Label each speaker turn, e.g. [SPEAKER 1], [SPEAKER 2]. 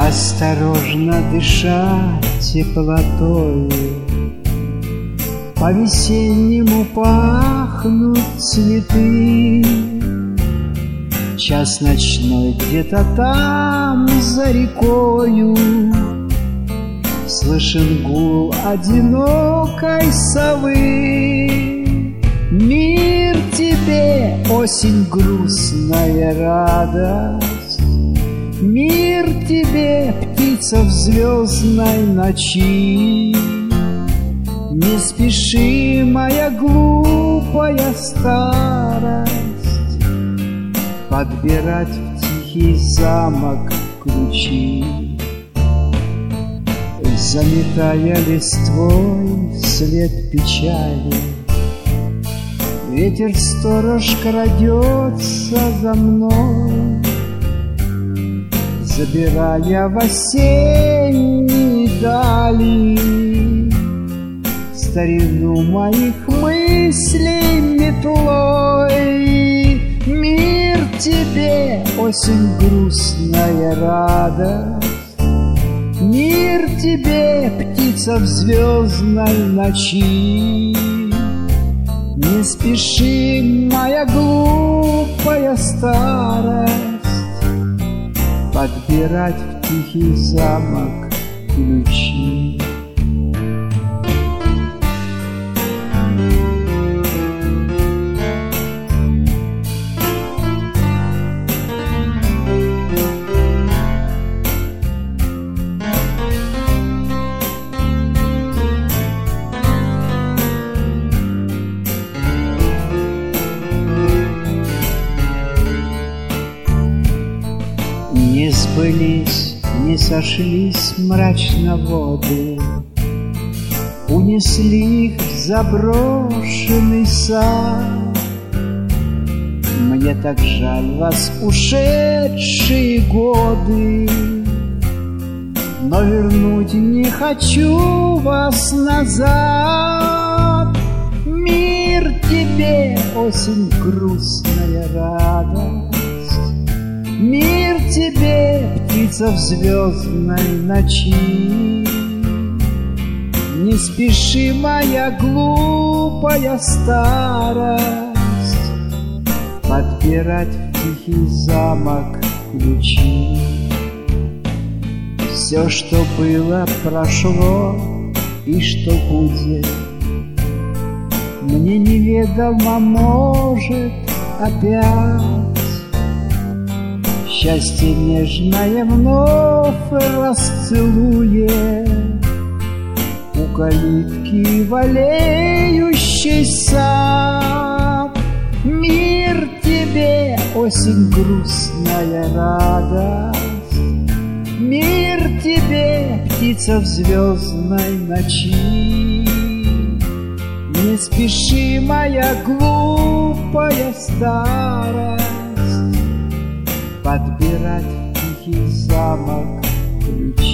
[SPEAKER 1] Осторожно дыша теплотою, по-весеннему пахнут цветы. Час ночной где-то там за рекою слышен гул одинокой совы. Мир тебе, осень, грустная радость, мир тебе, птица в звездной ночи. Не спеши, моя глупая старость, подбирать в тихий замок ключи. Заметая листвой след печали, ветер-сторож крадется за мной, забирая в осенние дали старину моих мыслей метлой. Мир тебе, осень, грустная радость, мир тебе, птица в звездной ночи. Не спеши, моя глупая старость, подбирать в тихий замок ключи. Не сбылись, не сошлись мрачно воды, унесли их в заброшенный сад. Мне так жаль вас, ушедшие годы, но вернуть не хочу вас назад. Мир тебе, осень, грустная радость, мир тебе, птица в звездной ночи. Не спеши, моя глупая старость, подбирать в тихий замок ключи. Все, что было, прошло, и что будет, мне неведомо, может опять. Счастье нежное вновь расцелует у калитки валеющий сад. Мир тебе, осень, грустная радость, мир тебе, птица в звездной ночи. Не спеши, моя глупая старость, подбирать в тихий замок ключи.